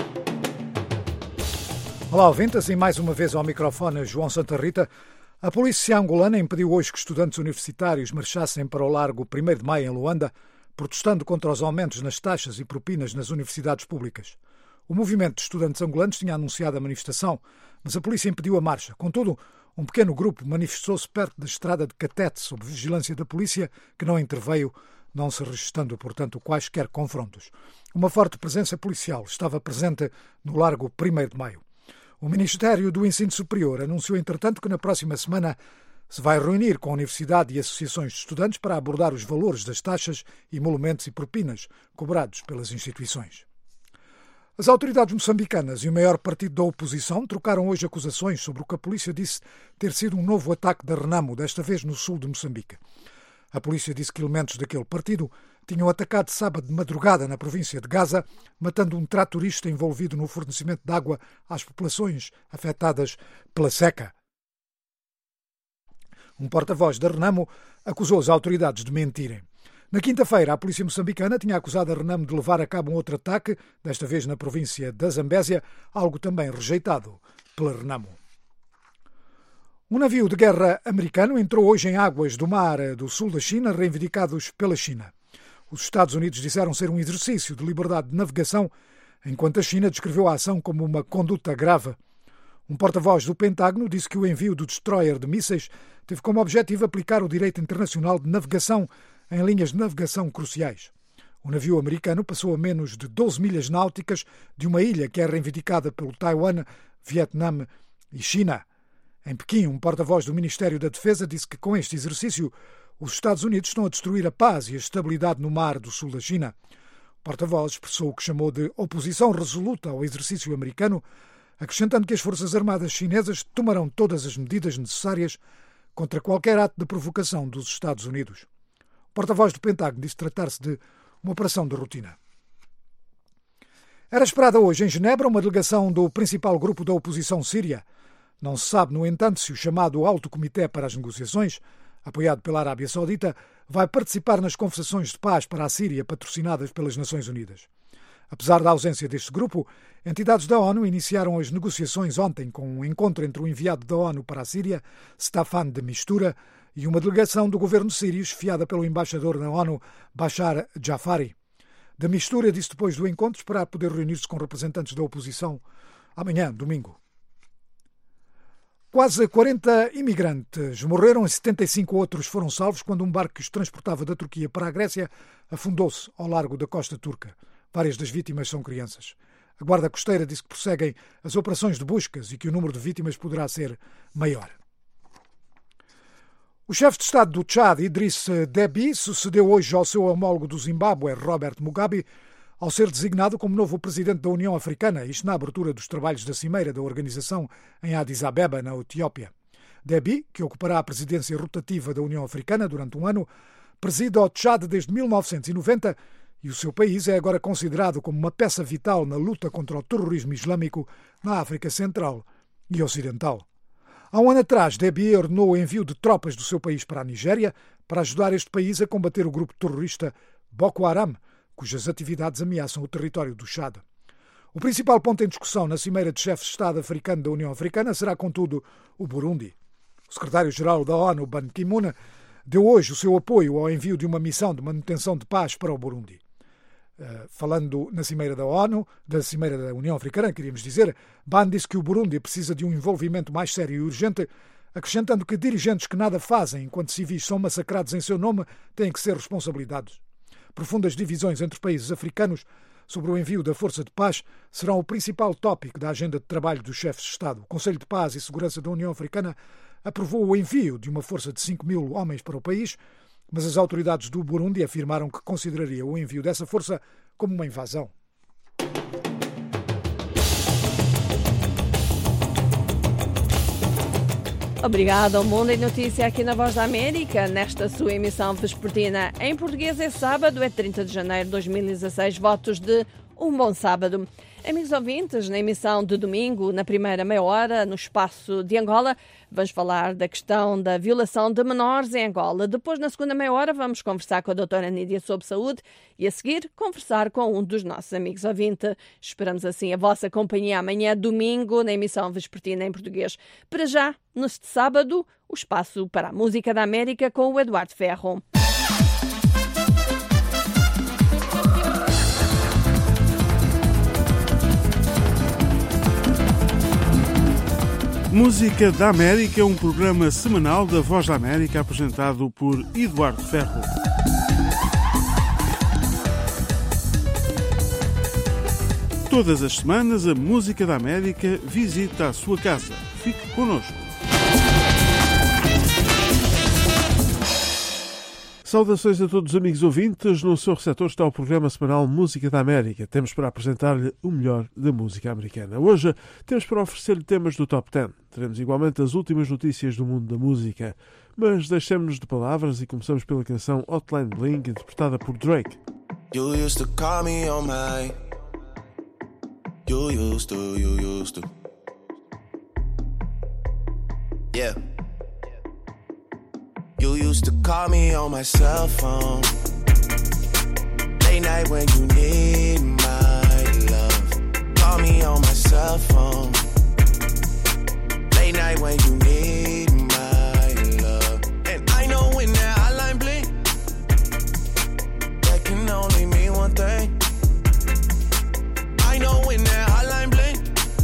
Olá, ouvintes, e mais uma vez ao microfone João Santa Rita. A polícia angolana impediu hoje que estudantes universitários marchassem para o largo primeiro de maio em Luanda, protestando contra os aumentos nas taxas e propinas nas universidades públicas. O movimento de estudantes angolanos tinha anunciado a manifestação, mas a polícia impediu a marcha. Contudo, um pequeno grupo manifestou-se perto da estrada de Catete, sob vigilância da polícia, que não interveio, não se registrando, portanto, quaisquer confrontos. Uma forte presença policial estava presente no largo primeiro de maio. O Ministério do Ensino Superior anunciou, entretanto, que na próxima semana se vai reunir com a Universidade e associações de estudantes para abordar os valores das taxas, emolumentos e propinas cobrados pelas instituições. As autoridades moçambicanas e o maior partido da oposição trocaram hoje acusações sobre o que a polícia disse ter sido um novo ataque da Renamo, desta vez no sul de Moçambique. A polícia disse que elementos daquele partido tinham atacado sábado de madrugada na província de Gaza, matando um tratorista envolvido no fornecimento de água às populações afetadas pela seca. Um porta-voz da Renamo acusou as autoridades de mentirem. Na quinta-feira, a polícia moçambicana tinha acusado a Renamo de levar a cabo um outro ataque, desta vez na província da Zambésia, algo também rejeitado pela Renamo. Um navio de guerra americano entrou hoje em águas do mar do sul da China, reivindicados pela China. Os Estados Unidos disseram ser um exercício de liberdade de navegação, enquanto a China descreveu a ação como uma conduta grave. Um porta-voz do Pentágono disse que o envio do destroyer de mísseis teve como objetivo aplicar o direito internacional de navegação em linhas de navegação cruciais. O navio americano passou a menos de doze milhas náuticas de uma ilha que é reivindicada pelo Taiwan, Vietnã e China. Em Pequim, um porta-voz do Ministério da Defesa disse que com este exercício os Estados Unidos estão a destruir a paz e a estabilidade no mar do sul da China. O porta-voz expressou o que chamou de oposição resoluta ao exercício americano, acrescentando que as Forças Armadas chinesas tomarão todas as medidas necessárias contra qualquer ato de provocação dos Estados Unidos. O porta-voz do Pentágono disse tratar-se de uma operação de rotina. Era esperada hoje em Genebra uma delegação do principal grupo da oposição síria. Não se sabe, no entanto, se o chamado Alto Comitê para as Negociações, apoiado pela Arábia Saudita, vai participar nas conversações de paz para a Síria patrocinadas pelas Nações Unidas. Apesar da ausência deste grupo, entidades da ONU iniciaram as negociações ontem com um encontro entre o enviado da ONU para a Síria, Staffan de Mistura, e uma delegação do governo sírio, chefiada pelo embaixador da ONU, Bashar Jafari. De Mistura disse depois do encontro esperar poder reunir-se com representantes da oposição amanhã, domingo. Quase quarenta imigrantes morreram e setenta e cinco outros foram salvos quando um barco que os transportava da Turquia para a Grécia afundou-se ao largo da costa turca. Várias das vítimas são crianças. A Guarda Costeira disse que prosseguem as operações de buscas e que o número de vítimas poderá ser maior. O chefe de Estado do Tchad, Idriss Déby, sucedeu hoje ao seu homólogo do Zimbábue, Robert Mugabe, ao ser designado como novo presidente da União Africana, isto na abertura dos trabalhos da Cimeira da organização em Addis Abeba, na Etiópia. Déby, que ocupará a presidência rotativa da União Africana durante um ano, preside ao Tchad desde mil novecentos e noventa e o seu país é agora considerado como uma peça vital na luta contra o terrorismo islâmico na África Central e Ocidental. Há um ano atrás, Déby ordenou o envio de tropas do seu país para a Nigéria para ajudar este país a combater o grupo terrorista Boko Haram, cujas atividades ameaçam o território do Chad. O principal ponto em discussão na Cimeira de Chefes de Estado africano da União Africana será, contudo, o Burundi. O secretário-geral da ONU, Ban Ki-moon, deu hoje o seu apoio ao envio de uma missão de manutenção de paz para o Burundi. Uh, falando na Cimeira da ONU, da Cimeira da União Africana, queríamos dizer, Ban disse que o Burundi precisa de um envolvimento mais sério e urgente, acrescentando que dirigentes que nada fazem enquanto civis são massacrados em seu nome têm que ser responsabilizados. Profundas divisões entre países africanos sobre o envio da Força de Paz serão o principal tópico da agenda de trabalho dos chefes de Estado. O Conselho de Paz e Segurança da União Africana aprovou o envio de uma força de cinco mil homens para o país, mas as autoridades do Burundi afirmaram que considerariam o envio dessa força como uma invasão. Obrigada ao Mundo em Notícia aqui na Voz da América, nesta sua emissão vespertina. Em português é sábado, é trinta de janeiro de dois mil e dezasseis. Votos de um bom sábado. Amigos ouvintes, na emissão de domingo, na primeira meia hora, no espaço de Angola, vamos falar da questão da violação de menores em Angola. Depois, na segunda meia hora, vamos conversar com a doutora Nídia sobre saúde e, a seguir, conversar com um dos nossos amigos ouvintes. Esperamos, assim, a vossa companhia amanhã, domingo, na emissão vespertina em português. Para já, neste sábado, o espaço para a música da América com o Eduardo Ferro. Música da América é um programa semanal da Voz da América apresentado por Eduardo Ferro. Todas as semanas a Música da América visita a sua casa. Fique connosco. Saudações a todos os amigos ouvintes. No seu receptor está o programa semanal Música da América. Temos para apresentar-lhe o melhor da música americana. Hoje temos para oferecer-lhe temas do Top dez. Teremos igualmente as últimas notícias do mundo da música. Mas deixemos-nos de palavras e começamos pela canção Hotline Bling, interpretada por Drake. You used to call me on my... You used to, you used to... Yeah. You used to call me on my cell phone. Late night when you need my love. Call me on my cell phone. Late night when you need my love. And I know when that hotline blink, that can only mean one thing. I know when that hotline blink,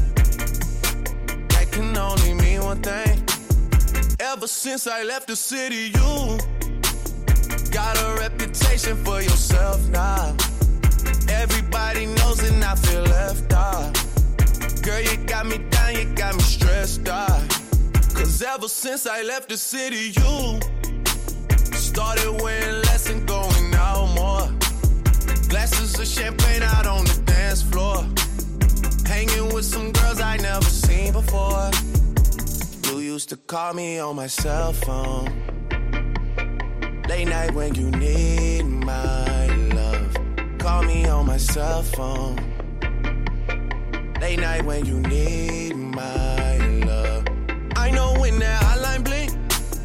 that can only mean one thing. Ever since I left the city, you got a reputation for yourself now. Everybody knows and I feel left out. Girl, you got me down, you got me stressed out. Cause ever since I left the city, you started wearing less and going out more. Glasses of champagne out on the dance floor. Hanging with some girls I never seen before. You used to call me on my cell phone. Late night when you need my love. Call me on my cell phone. Late night when you need my love. I know when that hotline blink,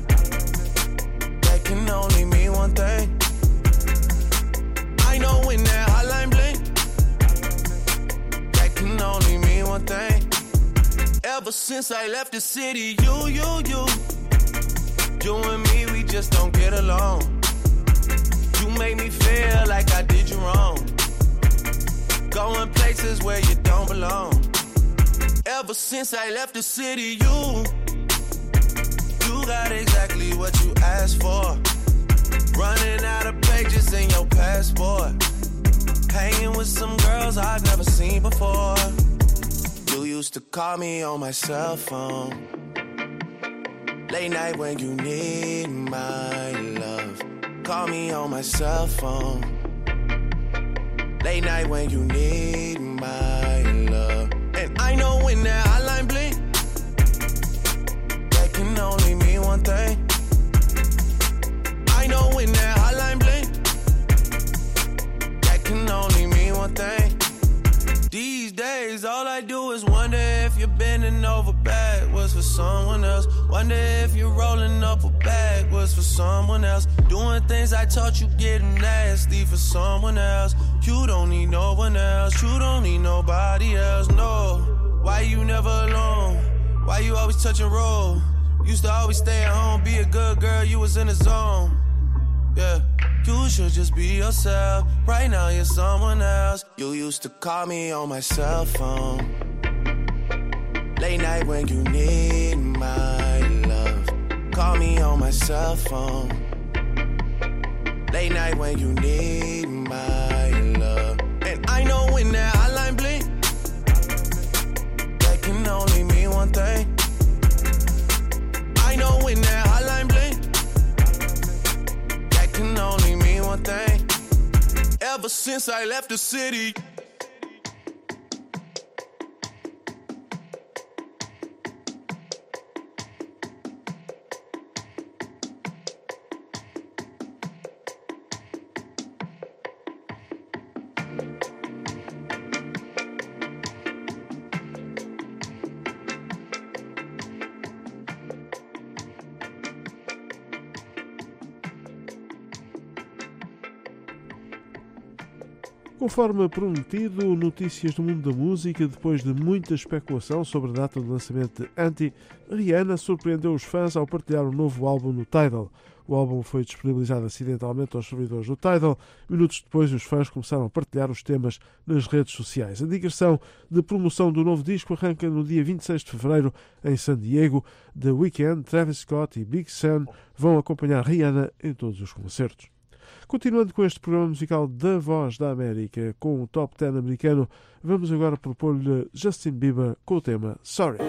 that can only mean one thing. I know when that hotline blink, that can only mean one thing. Ever since I left the city, you, you, you You and me, we just don't get along. You make me feel like I did you wrong. Going places where you don't belong. Ever since I left the city, you You got exactly what you asked for. Running out of pages in your passport. Hanging with some girls I've never seen before. You used to call me on my cell phone. Late night when you need my love. Call me on my cell phone. Late night when you need my love. And I know when that hotline blink, that can only mean one thing. I know when that hotline blink, that can only mean one thing. These days, all I do is wonder if you're bending over backwards for someone else. Wonder if you're rolling up a backwards for someone else. Doing things I taught you getting nasty for someone else. You don't need no one else. You don't need nobody else, no. Why you never alone? Why you always touch and roll? Used to always stay at home, be a good girl, you was in the zone. Yeah. You should just be yourself. Right now you're someone else. You used to call me on my cell phone. Late night when you need my love. Call me on my cell phone. Late night when you need my love. And I know when when that hotline bling, that can only mean one thing. I know when that hotline bling, that can only mean one thing. Ever since I left the city, conforme prometido, notícias do mundo da música. Depois de muita especulação sobre a data de lançamento de Anti, Rihanna surpreendeu os fãs ao partilhar um novo álbum no Tidal. O álbum foi disponibilizado acidentalmente aos servidores do Tidal. Minutos depois, os fãs começaram a partilhar os temas nas redes sociais. A digressão de promoção do novo disco arranca no dia vinte e seis de fevereiro em San Diego. The Weeknd, Travis Scott e Big Sean vão acompanhar Rihanna em todos os concertos. Continuando com este programa musical da Voz da América, com o Top dez americano, vamos agora propor-lhe Justin Bieber com o tema Sorry.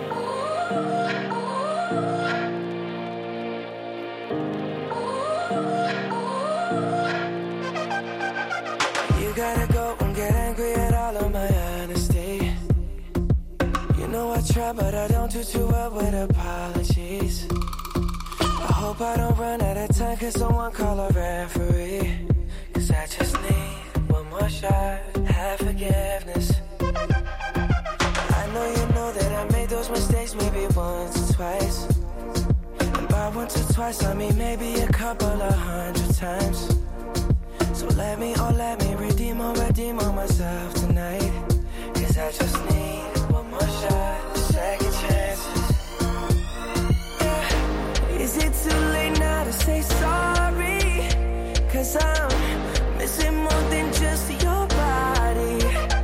You gotta go and get angry at all of my honesty. You know I try, but I don't do too well with apologies. I hope I don't run out of time, cause someone call a referee. Cause I just need one more shot, have forgiveness. I know you know that I made those mistakes maybe once or twice. And by once or twice I mean maybe a couple of hundred times. So let me, oh let me redeem or redeem on myself tonight. Cause I just need one more shot, second chances. Is it too late now to say sorry? Cause I'm missing more than just your body.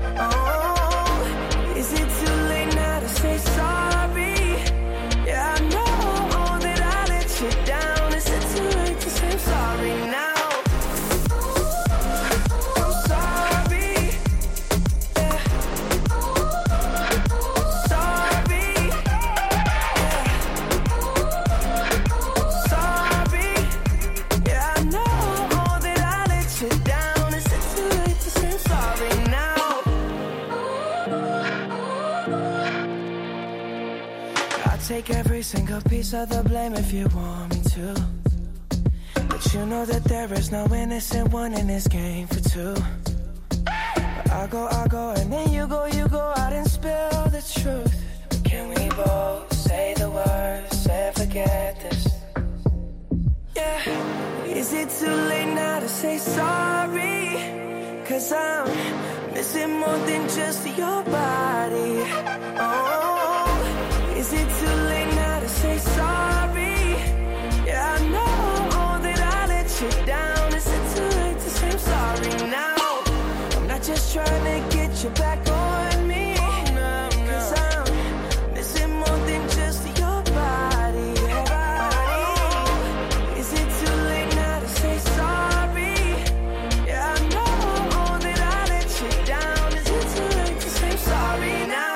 Oh, is it too late now to say sorry? Yeah, I know that I let you down. Is it too late to say sorry now? Take every single piece of the blame if you want me to. But you know that there is no innocent one in this game for two. But I go, I go, and then you go, you go out and spill the truth. But can we both say the words and forget this? Yeah. Is it too late now to say sorry? Cause I'm missing more than just your body. Oh, is it too late now to say sorry? Yeah, I know that I let you down. Is it too late to say I'm sorry now? I'm not just trying to get you back on me. Cause I'm missing more than just your body. Oh, is it too late now to say sorry? Yeah, I know that I let you down. Is it too late to say I'm sorry now?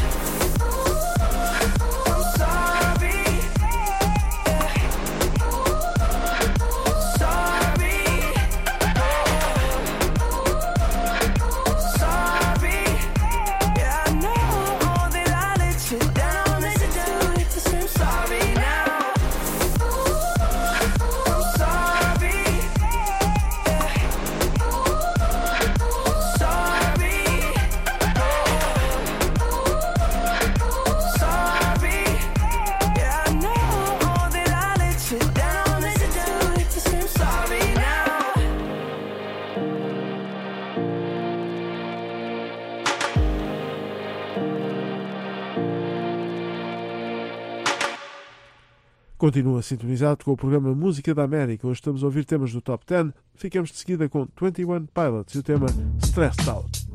Continua sintonizado com o programa Música da América. Hoje estamos a ouvir temas do Top dez. Ficamos de seguida com vinte e um Pilots e o tema Stressed Out.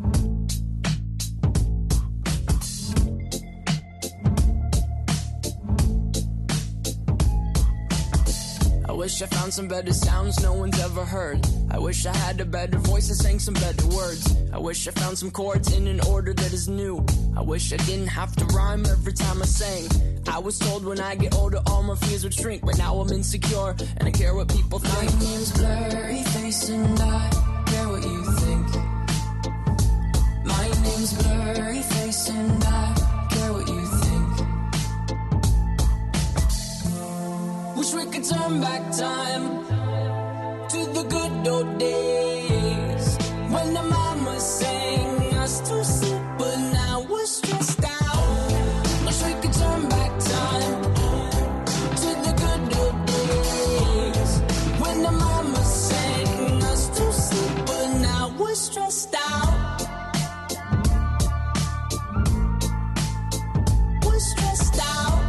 I wish I found some better sounds no one's ever heard. I wish I had a better voice and sang some better words. I wish I found some chords in an order that is new. I wish I didn't have to rhyme every time I sang. I was told when I get older all my fears would shrink, but now I'm insecure and I care what people think. My name's Blurry Face and I care what you think. My name's Blurry Face and I care what you think. Wish we could turn back time to the good old days when the mama sang us to sleep, but now we're stressed out. Wish we could turn back time to the good old days when the mama sang us to sleep, but now we're stressed out. We're stressed out.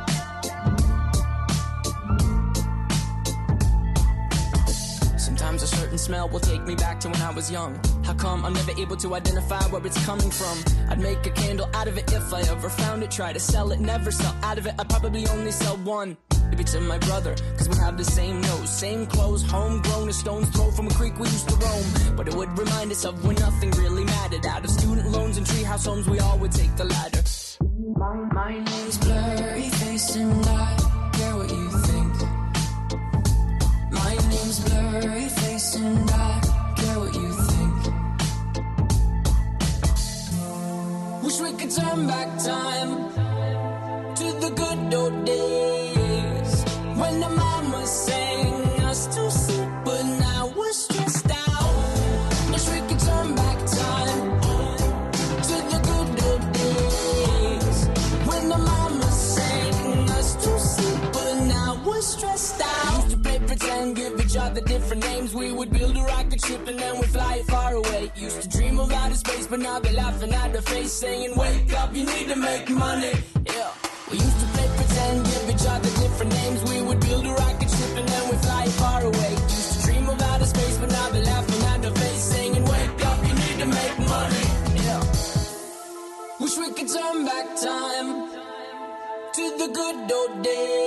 Sometimes a certain smell will take me back to when I was young. How come I'm never able to identify where it's coming from? I'd make a candle out of it if I ever found it. Try to sell it, never sell out of it. I'd probably only sell one. Maybe to my brother, cause we have the same nose, same clothes, homegrown, a stone's throw from a creek we used to roam. But it would remind us of when nothing really mattered. Out of student loans and treehouse homes, we all would take the ladder. My, my name's Blurry Face and I care what you think. My name's Blurry Face and I care what you think. Wish we could turn back time to the good old days when the mama sang us to sleep, but now we're stressed out. Wish we could turn back time to the good old days when the mama sang us to sleep, but now we're stressed out. Used to play pretend, give each other different names. We would build a rocket ship and then we'd fly it far away. Used to dream of outer space, but now they're laughing at the face, saying, wake up, you need to make money. Yeah. We used to play pretend, give each other different names. We would build a rocket ship and then we'd fly far away. Used to dream of outer space, but now they're laughing at the face, saying, wake up, you need to make money. Yeah. Wish we could turn back time to the good old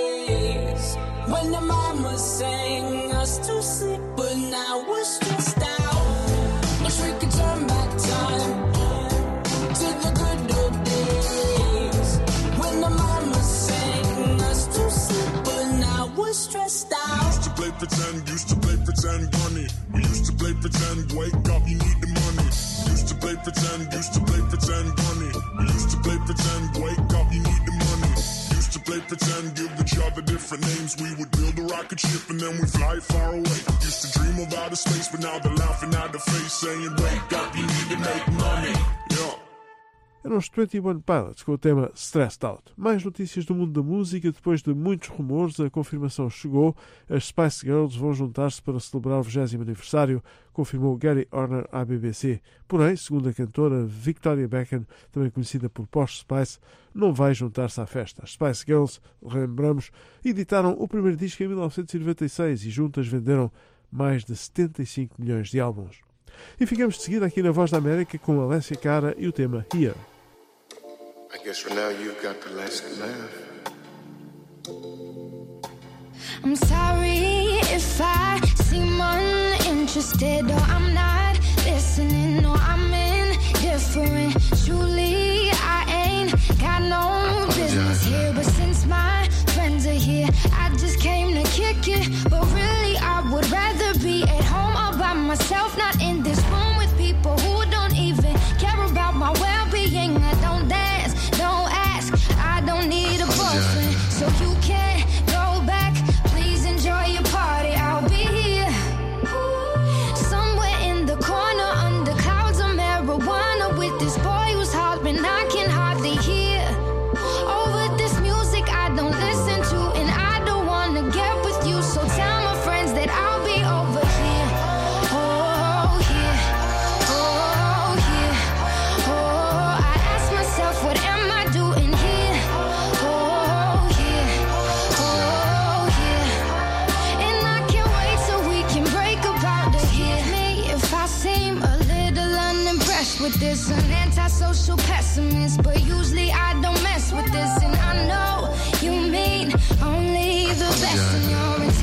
days when the mama sang us to sleep, but now we're stressed out. Wish we could turn back time to the good old days when the mama sang us to sleep, but now we're stressed out. Used to play pretend, used to play pretend, bunny. We used to play pretend, wake up, you need the money. Used to play pretend, used to play pretend, bunny. We used to play pretend, wake up, you need the money. Used to play pretend, give each other different names. We would build a rocket ship and then we fly far away. Used to dream of outer space, but now they're laughing at the face, saying, wake up, you need to make money. Yeah. Eram os twenty one Pilots com o tema Stressed Out. Mais notícias do mundo da música. Depois de muitos rumores, a confirmação chegou. As Spice Girls vão juntar-se para celebrar o vigésimo aniversário, confirmou Gary Horner à B B C. Porém, segundo a cantora Victoria Beckham, também conhecida por Posh Spice, não vai juntar-se à festa. As Spice Girls, lembramos, editaram o primeiro disco em mil novecentos e noventa e seis e juntas venderam mais de setenta e cinco milhões de álbuns. E ficamos de seguida aqui na Voz da América com Alessia Cara e o tema Here. I guess for now you've got the last laugh. I'm sorry if I seem uninterested or I'm not listening or I'm indifferent. Truly, I ain't got no business here, but since my friends are here, I just came to kick it. But really, I would rather be at home all by myself, not in this room with people who don't even care about my well-being. I don't dance, don't ask, I don't need a boyfriend, so you can't go back. Please enjoy your party, I'll be here somewhere in the corner under clouds of marijuana with this boy who's hollering I can hardly hear over this music I don't listen to, and I don't wanna get with you, so tell my friends that I'll be over here. Oh, here, oh, here, oh, I ask myself, what am I doing here? Oh, here, oh, here, and I can't wait till we can break up out of here. Me, if I seem a little unimpressed with this, an antisocial pessimist, but usually I don't mess with this, and I know you mean only the best, and your intentions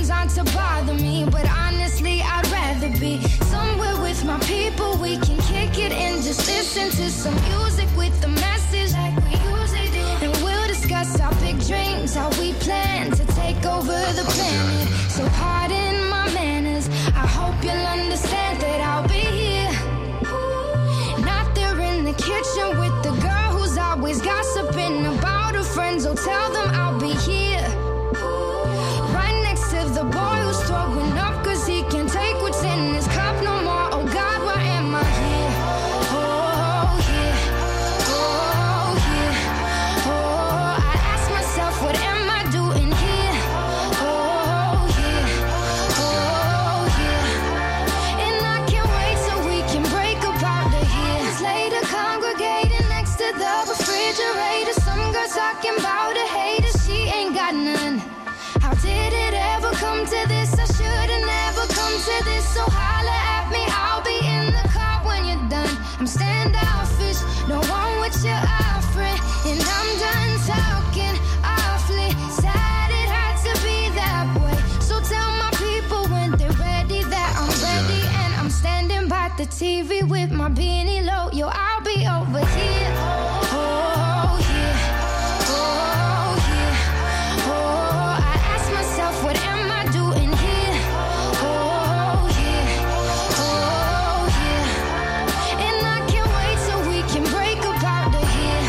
designed to bother me, but honestly I'd rather be somewhere with my people. We can kick it and just listen to some music with the message like we usually do. And we'll discuss our big dreams, how we plan to take over the planet. So pardon my manners, I hope you'll understand that I'll be here. Not there in the kitchen with the girl who's always gossiping about her friends. Oh, tell them I'll be here. Right next to the boy who's throwing up cause he can't take what's in his cup no more. Oh God, why am I here? Oh yeah, oh yeah, oh, I ask myself, what am I doing here? Oh yeah, oh yeah, and I can't wait till we can break up out of here. Later congregating next to the refrigerator, some girl talking about a hater, she ain't got none. How did it ever come to this? I should've never come to this. So holla at me, I'll be in the car when you're done. I'm standoffish, don't want what you're offering, and I'm done talking awfully. Sad it had to be that way. So tell my people when they're ready that I'm ready, and I'm standing by the T V with my beanie low. Yo, I'll be over here. Oh yeah, oh yeah, oh, I ask myself, what am I doing here? Oh yeah, oh yeah, and I can't wait till we can break up out of here.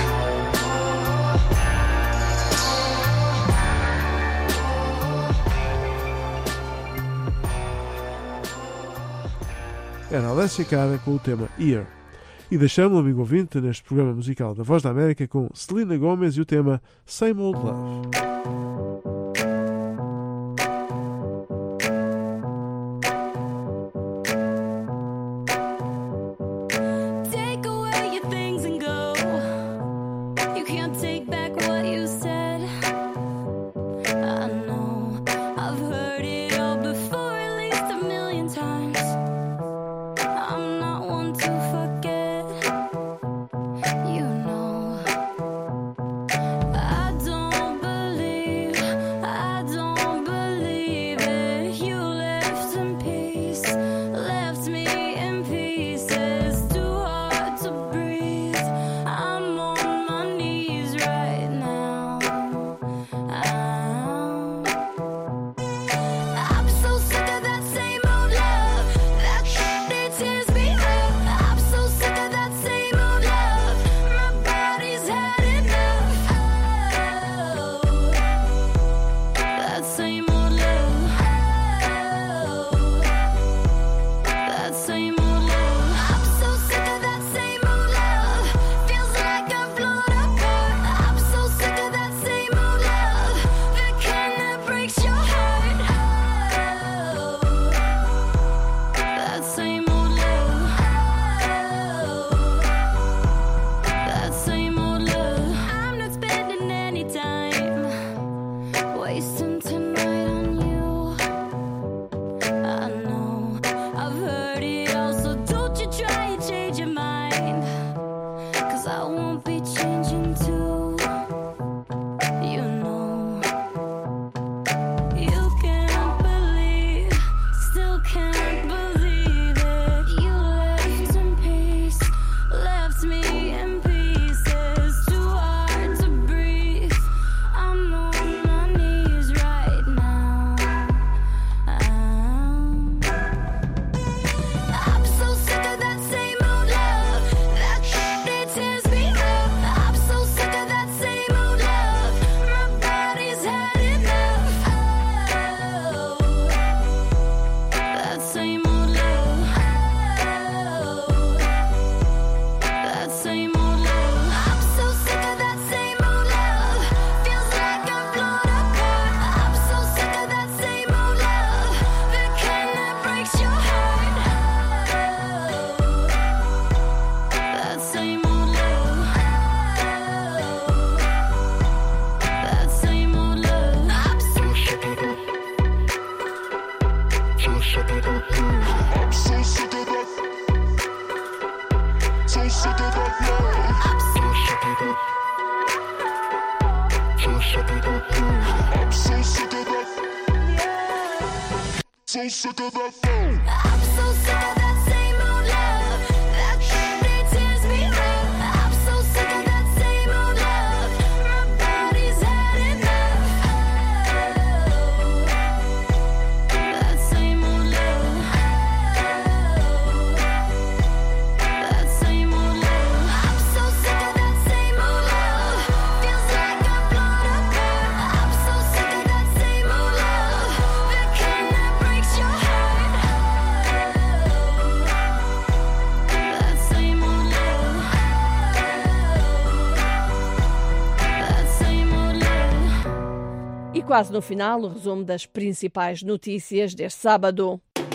Era Alessia Cara com o tema Ear. E deixamos o amigo ouvinte neste programa musical da Voz da América com Selena Gomez e o tema Same Old Love. Take away your things and go. You can't take back what you said. I know I've heard it all before, at least a million times. I'm not one to forget. You know, I don't believe, I don't believe it. You left in peace, left me in pieces. Too hard to breathe. I'm on my knees right now. I'm, I'm so sick of that same old love. That shit tears me up. I'm so sick of that same old love. My body's had enough. Oh, that same old love. Oh, that same old love. I'm so sick of that same old love. Feels like I've blown apart. I'm so sick of that same old love. The kind that breaks your heart. Oh, that same old love. Oh, that same old love. I'm not spending any time wasting tonight on you. I know I've heard it all, so don't you try and change your mind, 'cause I won't be changing too. You know, you can't believe, still can't believe it. You left in peace, left me in pieces. Too hard to breathe. I'm on my knees right now. I'm, I'm so sick of that same old love. That shit tears me up. I'm so sick of that same old love. My body's had enough. Oh, that same old love. Oh, that same old love. I'm so sick of that same old love. Feels like I've blown apart. I'm so sick of that same old love. The kind that breaks your heart. Oh, that same old love. Oh, that same old love. I'm so sick of that. So sick of that. I'm so sick of that. So sick of that love. I'm so sick of that. So sick of that love. I'm so sick of that. So sick of that phone. I'm so sick of that same old love. That thing tears me up. I'm so sick of that same old love. My body's had enough. Oh, that same old love. Oh, that same old love. I'm so sick of that same old love. Feels like I'm blown apart. I'm so sick of that same old love. The kind that breaks your heart. That same old love. That same old love. E quase no final, o resumo das principais notícias deste sábado.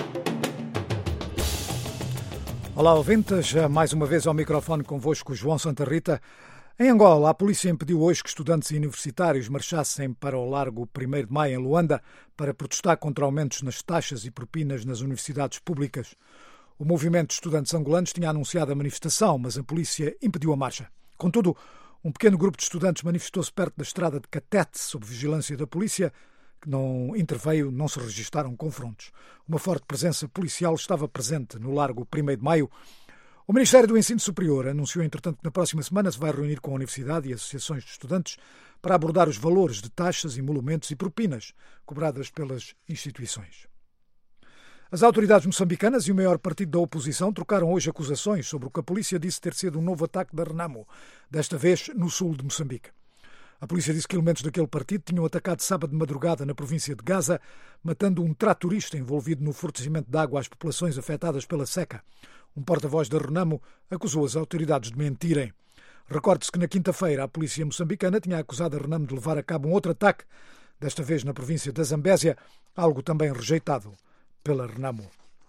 Olá, ouvintes. Mais uma vez ao microfone convosco, João Santa Rita. Em Angola, a polícia impediu hoje que estudantes universitários marchassem para o Largo primeiro de Maio, em Luanda, para protestar contra aumentos nas taxas e propinas nas universidades públicas. O movimento de estudantes angolanos tinha anunciado a manifestação, mas a polícia impediu a marcha. Contudo, um pequeno grupo de estudantes manifestou-se perto da estrada de Catete, sob vigilância da polícia, que não interveio, não se registaram confrontos. Uma forte presença policial estava presente no Largo primeiro de Maio. O Ministério do Ensino Superior anunciou, entretanto, que na próxima semana se vai reunir com a Universidade e associações de estudantes para abordar os valores de taxas, emolumentos e propinas cobradas pelas instituições. As autoridades moçambicanas e o maior partido da oposição trocaram hoje acusações sobre o que a polícia disse ter sido um novo ataque da Renamo, desta vez no sul de Moçambique. A polícia disse que elementos daquele partido tinham atacado sábado de madrugada na província de Gaza, matando um tratorista envolvido no fornecimento de água às populações afetadas pela seca. Um porta-voz da Renamo acusou as autoridades de mentirem. Recorde-se que na quinta-feira a polícia moçambicana tinha acusado a Renamo de levar a cabo um outro ataque, desta vez na província da Zambésia, algo também rejeitado pela Renamo.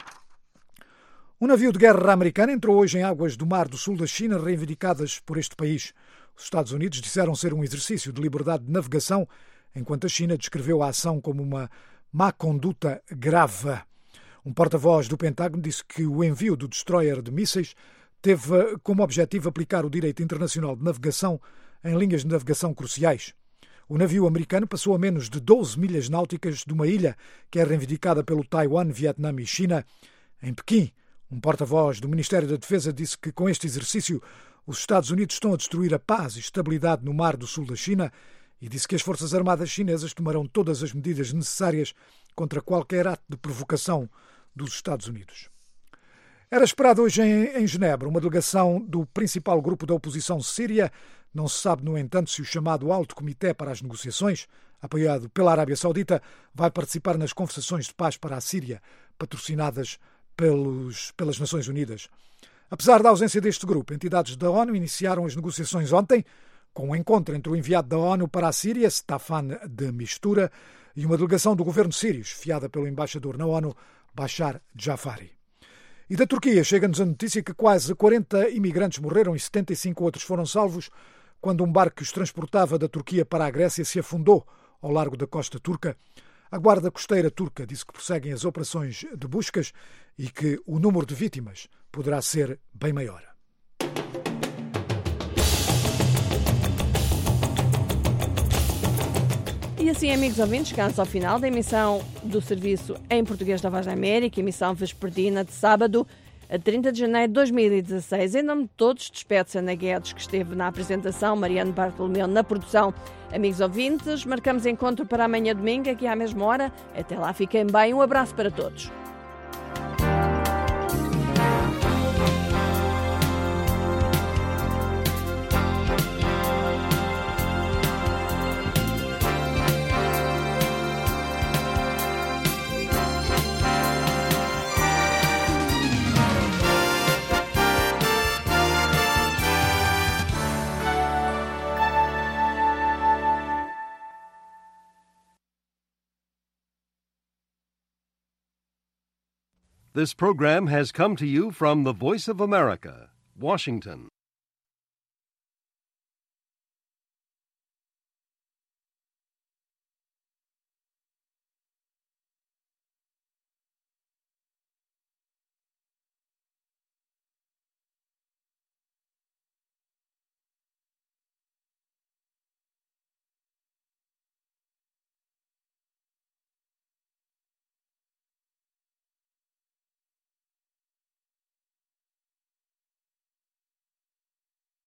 Um navio de guerra americano entrou hoje em águas do Mar do Sul da China, reivindicadas por este país. Os Estados Unidos disseram ser um exercício de liberdade de navegação, enquanto a China descreveu a ação como uma má conduta grave. Um porta-voz do Pentágono disse que o envio do destroyer de mísseis teve como objetivo aplicar o direito internacional de navegação em linhas de navegação cruciais. O navio americano passou a menos de doze milhas náuticas de uma ilha que é reivindicada pelo Taiwan, Vietnã e China. Em Pequim, um porta-voz do Ministério da Defesa disse que com este exercício os Estados Unidos estão a destruir a paz e estabilidade no Mar do Sul da China e disse que as Forças Armadas chinesas tomarão todas as medidas necessárias contra qualquer ato de provocação dos Estados Unidos. Era esperado hoje em, em Genebra uma delegação do principal grupo da oposição síria. Não se sabe, no entanto, se o chamado Alto Comitê para as Negociações, apoiado pela Arábia Saudita, vai participar nas conversações de paz para a Síria, patrocinadas pelos, pelas Nações Unidas. Apesar da ausência deste grupo, entidades da ONU iniciaram as negociações ontem, com um encontro entre o enviado da ONU para a Síria, Staffan de Mistura, e uma delegação do governo sírio, esfiada pelo embaixador na ONU, Bashar Jafari. E da Turquia chega-nos a notícia que quase quarenta imigrantes morreram e setenta e cinco outros foram salvos quando um barco que os transportava da Turquia para a Grécia se afundou ao largo da costa turca. A Guarda Costeira turca disse que prosseguem as operações de buscas e que o número de vítimas poderá ser bem maior. E assim, amigos ouvintes, chegamos ao final da emissão do Serviço em Português da Voz da América, emissão vespertina de sábado, a trinta de janeiro de dois mil e dezasseis. Em nome de todos, despede-se Ana Guedes, que esteve na apresentação, Mariano Bartolomeu na produção. Amigos ouvintes, marcamos encontro para amanhã domingo, aqui à mesma hora. Até lá, fiquem bem. Um abraço para todos. This program has come to you from the Voice of America, Washington.